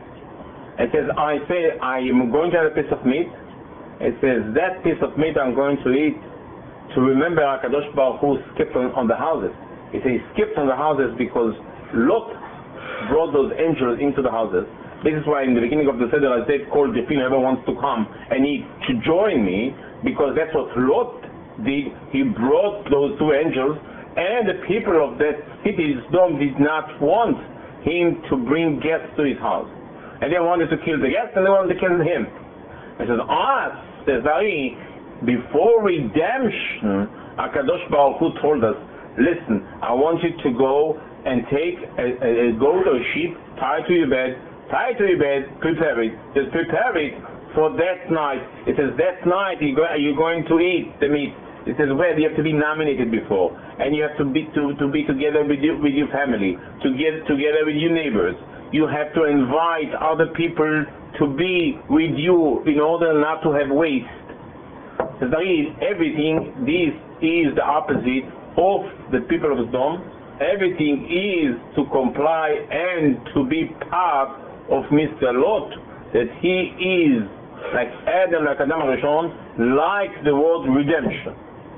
S2: It says, I say, I am going to have a piece of meat. It says, that piece of meat I'm going to eat to remember HaKadosh Baruch Hu skipped on, on the houses. It says he skipped on the houses because Lot brought those angels into the houses. This is why in the beginning of the Seder I said, call the whoever wants to come and eat to join me, because that's what Lot did. He brought those two angels, and the people of that city, Sodom, did not want him to bring guests to his house. And they wanted to kill the guests, and they wanted to kill him. He says, us, says Ari, before redemption, HaKadosh Baruch Hu told us, listen, I want you to go and take a, a, a goat or a sheep, tie it to your bed, tie it to your bed, prepare it. Just prepare it for that night. It says that night you go, you're going to eat the meat. It says well, you have to be nominated before, and you have to be to, to be together with you, with your family, to get together with your neighbors. You have to invite other people to be with you in order not to have waste. Says everything, this is the opposite of the people of Sodom. Everything is to comply and to be part of Mister Lot, that he is like Adam, like Adam Rishon, like the word redemption.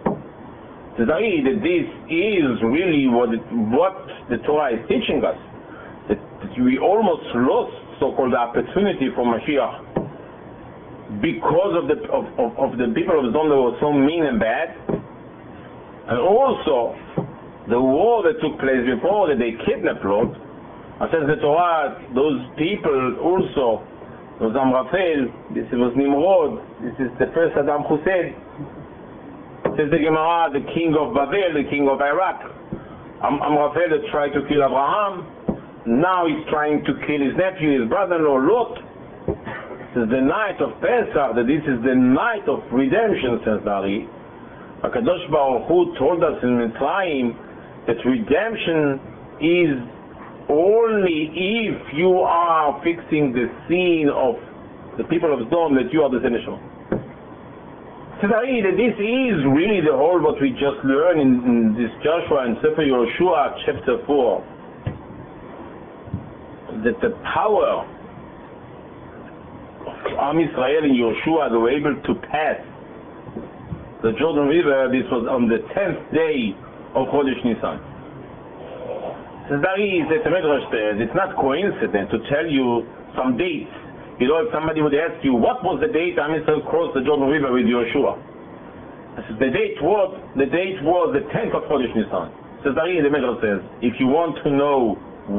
S2: That this is really what it, what the Torah is teaching us. That, that we almost lost so-called opportunity for Mashiach because of the of, of, of the people of Sodom that were so mean and bad, and also the war that took place before that they kidnapped Lot. It says the Torah, those people also, was Amraphel, this was Nimrod, this is the first Saddam Hussein. Says the Gemara, the king of Babel, the king of Iraq. Am Amraphel that tried to kill Abraham, now he's trying to kill his nephew, his brother-in-law Lot. This is the night of Pesach, that this is the night of redemption, says Dari. HaKadosh Baruch Hu told us in Mitzrayim that redemption is only if you are fixing the scene of the people of Sodom, that you are the Seneshama. Says Ari, that this is really the whole what we just learned in, in this Joshua and Sefer Yoshua chapter four. That the power of Am Yisrael and Yoshua, they were able to pass the Jordan River. This was on the tenth day of Chodesh Nisan. Says Dari, it's a Medrash there. It's not coincident to tell you some dates. You know, if somebody would ask you, what was the date Am Yisrael crossed the Jordan River with Yoshua? The date was the date was the tenth of Chodesh Nisan. Says Dari, the Medrash says, if you want to know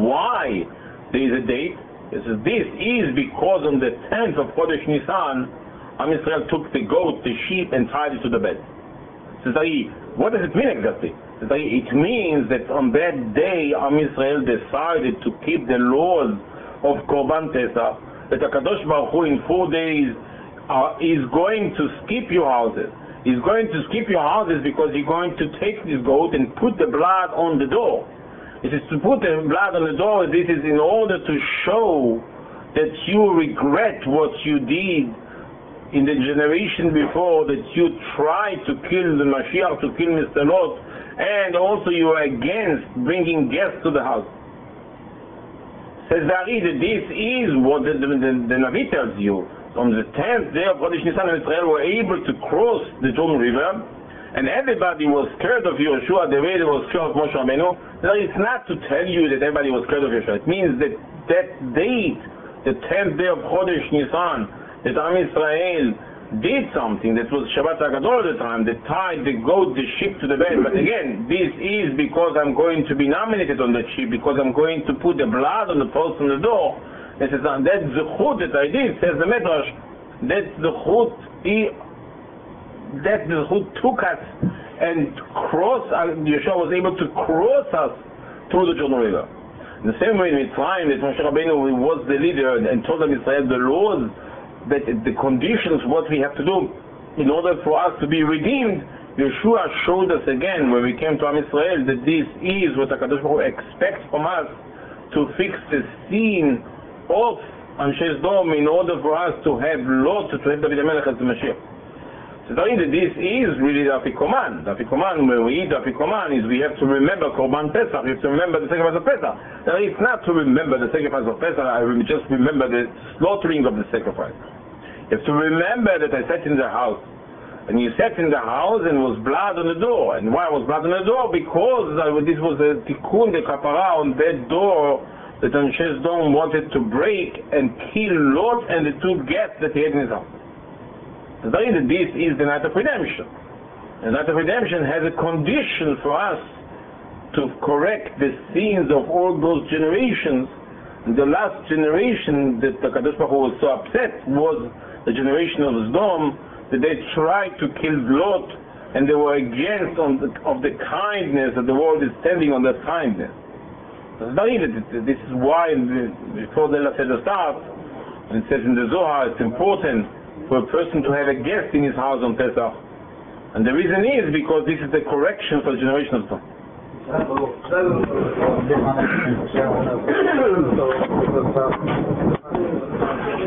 S2: why there is a date, it says this is because on the tenth of Chodesh Nisan, Am Yisrael took the goat, the sheep, and tied it to the bed. So what does it mean exactly? It means that on that day, Am Yisrael decided to keep the laws of Korban Pesach, that HaKadosh Baruch Hu in four days uh, is going to skip your houses. He's going to skip your houses because he's going to take this goat and put the blood on the door. It is to put the blood on the door. This is in order to show that you regret what you did in the generation before, that you tried to kill the Mashiach, to kill Mister Lot, and also you are against bringing guests to the house. Says the Ari that this is what the, the, the, the Navi tells you. On the tenth day of Chodesh Nisan, Israel were able to cross the Jordan River, and everybody was scared of Yeshua the way they were scared of Moshe Rabbeinu. Now, it's not to tell you that everybody was scared of Yeshua. It means that that date, the tenth day of Chodesh Nisan, that Am Yisrael did something that was Shabbat HaGadol at the time, that tied the goat, the sheep to the bed. But again, this is because I'm going to be nominated on the sheep, because I'm going to put the blood on the post on the door. This is, uh, that's the chut that I did, says the Medrash. That's the chut, that the chut took us and cross, uh, Yeshua was able to cross us through the Jordan River. In the same way in Mitzrayim, that Moshe Rabbeinu was the leader and told them Israel the laws, that the conditions, what we have to do in order for us to be redeemed. Yeshua showed us again when we came to Am Yisrael that this is what HaKadosh Baruch Hu expects from us, to fix the scene of Anshe Sdom in order for us to have Lot, to have David HaMelech as the Mashiach. So that this is really the Afikoman. The Afikoman, when we eat the Afikoman, is we have to remember Korban Pesach, we have to remember the sacrifice of Pesach. Now, it's not to remember the sacrifice of Pesach, I will just remember the slaughtering of the sacrifice. You have to remember that I sat in the house, and you sat in the house and was blood on the door. And why was blood on the door? Because uh, this was a tikkun, the kapara on that door that Anshe Sdom wanted to break and kill Lot and the two guests that he had in his house. So that this is the night of redemption. The night of redemption has a condition for us to correct the sins of all those generations. And the last generation that the Kadosh Baruch Hu was so upset was the generation of Sdom, that they tried to kill Lot, and they were against on the, of the kindness that the world is standing on that kindness. This is why before the Seder starts, it says in the Zohar, it's important for a person to have a guest in his house on Pesach. And the reason is because this is the correction for the generation of Sdom.